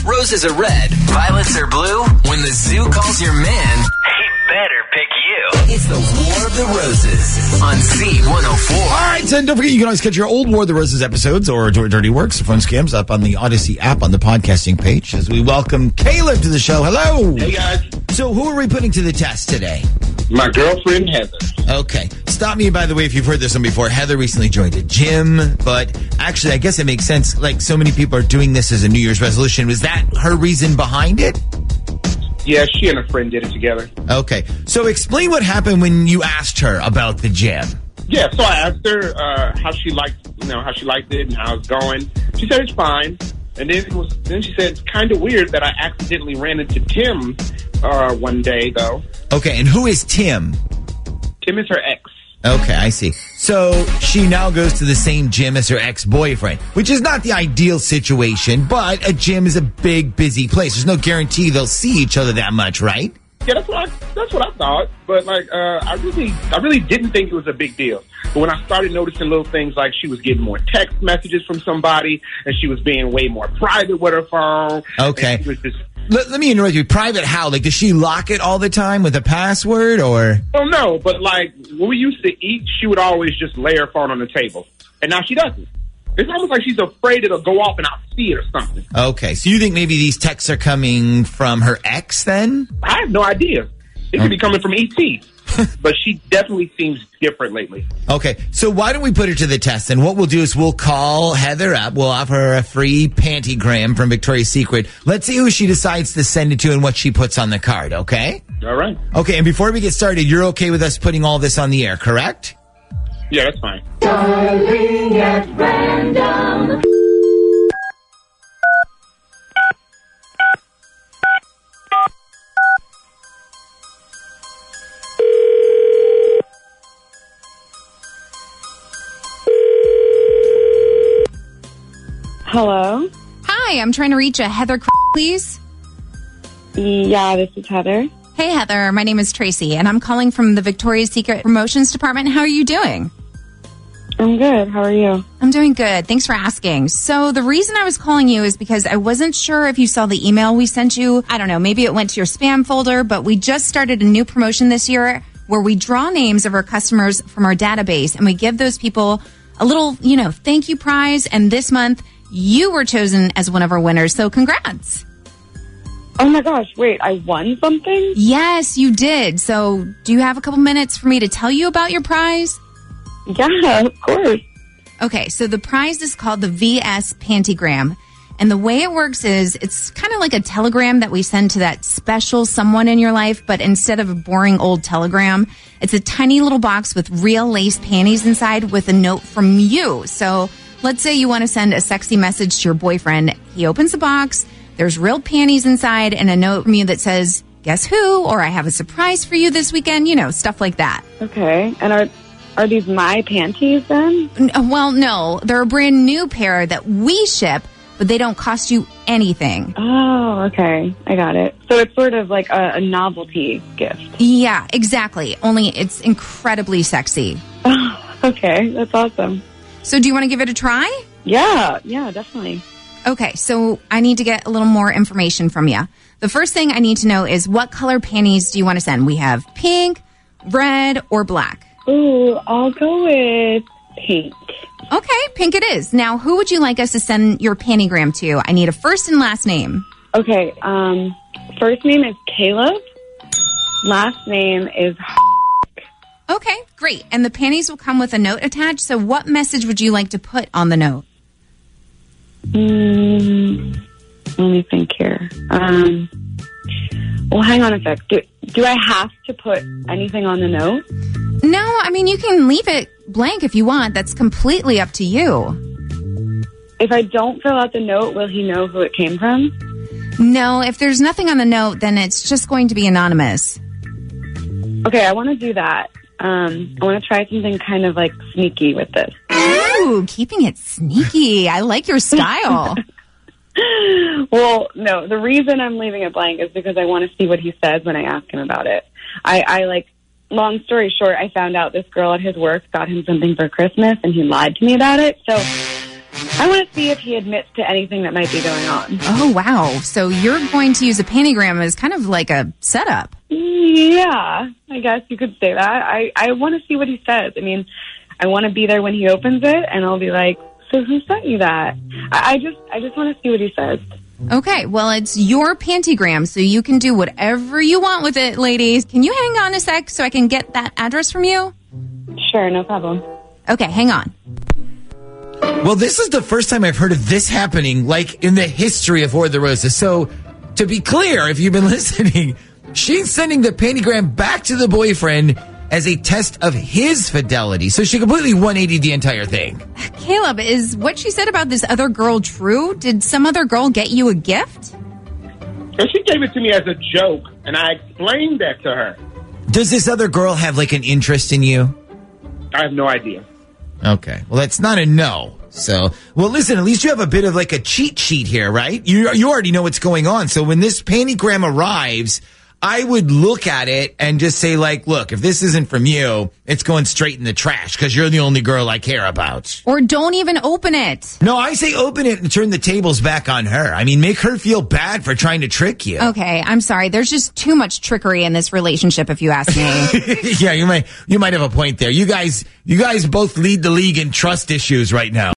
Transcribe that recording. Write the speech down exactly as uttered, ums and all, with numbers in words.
Roses are red, violets are blue. When the zoo calls your man, he better pick you. It's the War of the Roses on Z one oh four. All right, and don't forget, you can always catch your old War of the Roses episodes or Dirty Works or Fun Scams up on the Odyssey app on the podcasting page as we welcome Caleb to the show. Hello. Hey, guys. So who are we putting to the test today? My girlfriend, Heather. Okay. Stop me, by the way, if you've heard this one before. Heather recently joined a gym, but actually, I guess it makes sense. Like, so many people are doing this as a New Year's resolution. Was that her reason behind it? Yeah, she and a friend did it together. Okay. So explain what happened when you asked her about the gym. Yeah, so I asked her uh, how she liked, you know, how she liked it and how it's going. She said it's fine. And then it was, then she said it's kind of weird that I accidentally ran into Tim uh, one day, though. Okay, and who is Tim? Tim is her ex. Okay, I see. So she now goes to the same gym as her ex-boyfriend, which is not the ideal situation, but a gym is a big, busy place. There's no guarantee they'll see each other that much, right? Yeah, that's what I, that's what I thought. But, like, uh, I really I really didn't think it was a big deal. But when I started noticing little things like she was getting more text messages from somebody and she was being way more private with her phone. Okay. She was just, Let, let me interrupt you. Private how? Like, does she lock it all the time with a password, or? Oh, no, but, like, when we used to eat, she would always just lay her phone on the table. And now she doesn't. It's almost like she's afraid it'll go off and I'll see it or something. Okay, so you think maybe these texts are coming from her ex, then? I have no idea. It could be coming from E T. But she definitely seems different lately. Okay, so why don't we put her to the test? And what we'll do is we'll call Heather up. We'll offer her a free pantygram from Victoria's Secret. Let's see who she decides to send it to and what she puts on the card, okay? All right. Okay, and before we get started, you're okay with us putting all this on the air, correct? Yeah, that's fine. Darling at random. Hello? Hi, I'm trying to reach a Heather, please. Yeah, this is Heather. Hey, Heather. My name is Tracy, and I'm calling from the Victoria's Secret Promotions Department. How are you doing? I'm good. How are you? I'm doing good. Thanks for asking. So the reason I was calling you is because I wasn't sure if you saw the email we sent you. I don't know. Maybe it went to your spam folder, but we just started a new promotion this year where we draw names of our customers from our database, and we give those people a little, you know, thank you prize. And this month, you were chosen as one of our winners, so congrats. Oh my gosh, wait, I won something? Yes, you did. So do you have a couple minutes for me to tell you about your prize? Yeah, of course. Okay, so the prize is called the V S Pantygram. And the way it works is it's kind of like a telegram that we send to that special someone in your life, but instead of a boring old telegram, it's a tiny little box with real lace panties inside with a note from you. So let's say you want to send a sexy message to your boyfriend. He opens the box, there's real panties inside, and a note from you that says, guess who? Or I have a surprise for you this weekend, you know, stuff like that. Okay, and are are these my panties then? N- Well, no, they're a brand new pair that we ship, but they don't cost you anything. Oh, okay, I got it. So it's sort of like a, a novelty gift. Yeah, exactly. Only it's incredibly sexy. Oh, okay, that's awesome. So do you want to give it a try? Yeah, yeah, definitely. Okay, so I need to get a little more information from you. The first thing I need to know is what color panties do you want to send? We have pink, red, or black. Ooh, I'll go with pink. Okay, pink it is. Now, who would you like us to send your pantygram to? I need a first and last name. Okay, um, first name is Caleb. Last name is... Okay, great. And the panties will come with a note attached. So what message would you like to put on the note? Mm, let me think here. Um, well, hang on a sec. Do, do I have to put anything on the note? No, I mean, you can leave it blank if you want. That's completely up to you. If I don't fill out the note, will he know who it came from? No, if there's nothing on the note, then it's just going to be anonymous. Okay, I want to do that. Um, I want to try something kind of like sneaky with this. Ooh, keeping it sneaky. I like your style. Well, no, the reason I'm leaving it blank is because I want to see what he says when I ask him about it. I, I like, long story short, I found out this girl at his work got him something for Christmas and he lied to me about it. So I want to see if he admits to anything that might be going on. Oh, wow. So you're going to use a pantygram as kind of like a setup. Yeah, I guess you could say that. I, I want to see what he says. I mean, I want to be there when he opens it, and I'll be like, so who sent you that? I, I just I just want to see what he says. Okay, well, it's your pantygram, so you can do whatever you want with it, ladies. Can you hang on a sec so I can get that address from you? Sure, no problem. Okay, hang on. Well, this is the first time I've heard of this happening, like, in the history of War of the Roses. So, to be clear, if you've been listening, she's sending the pantygram back to the boyfriend as a test of his fidelity. So she completely one eighty the entire thing. Caleb, is what she said about this other girl true? Did some other girl get you a gift? So she gave it to me as a joke, and I explained that to her. Does this other girl have, like, an interest in you? I have no idea. Okay. Well, that's not a no. So, well, listen, at least you have a bit of like a cheat sheet here, right? You you already know what's going on. So when this pantygram arrives, I would look at it and just say, like, look, if this isn't from you, it's going straight in the trash because you're the only girl I care about. Or don't even open it. No, I say open it and turn the tables back on her. I mean, make her feel bad for trying to trick you. Okay, I'm sorry. There's just too much trickery in this relationship, if you ask me. Yeah, you might you might have a point there. You guys, you guys both lead the league in trust issues right now.